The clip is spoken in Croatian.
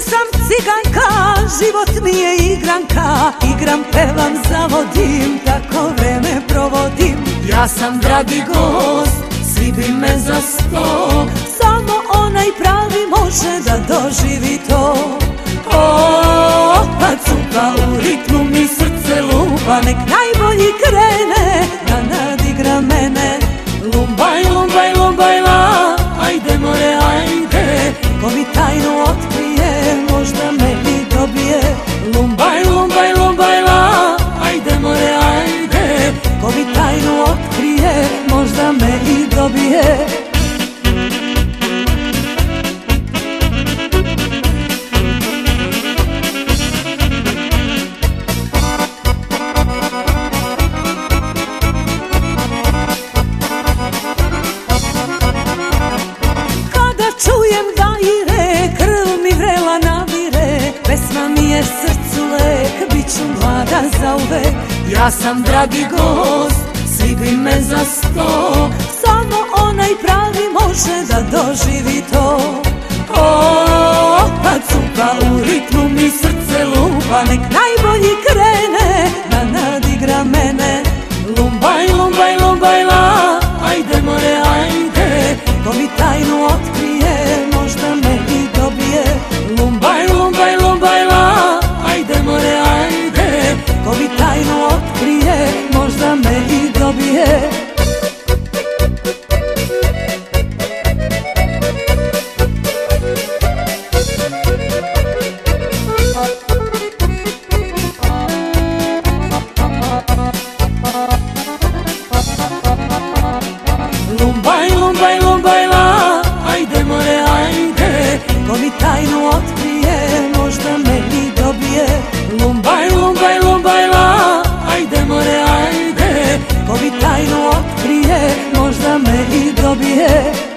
sam ciganka, život mi je igranka. Igram, pevam, zavodim, tako vreme provodim. Ja sam dragi gost, svi bi me za sto. Samo onaj pravi može da doživi to. Kad cuka u ritmu mi srce lupa, nek najbolji krene da nadigra mene. Lumbaj, lumbaj, lumbaj la, ajde more, ajde. Ko mi tajnu otkrije, možda me i dobije. Lumbaj, lumbaj, lumbaj la, ajde more, ajde. Ko mi tajnu otkrije, možda me i dobije. Čujem da ire, krv mi vrela navire. Pesma mi je srcu lek, bit ću mlada zauvek. Ja sam dragi gost, svi bi me za sto. Samo onaj pravi može da doživi to. Kad cuka u ritmu mi srce lupa, nek najbolji krene da nadigra mene. Lumbaj, lumbaj, lumbaj la, ajde more, ajde. Ko mi tajnu otkrije, možda me i dobije. Lumbaj, lumbaj, lumbaj la, ajde more, ajde. Ko mi tajnu otkrije, možda me i dobije. Lumbaj, lumbaj, lumbaj la, ajde more, ajde. Ko mi tajnu otkrije, možda me i dobije. Lumbaj, lumbaj, lumbaj la, ajde more, ajde. Ko mi tajnu otkrije, možda me i dobije.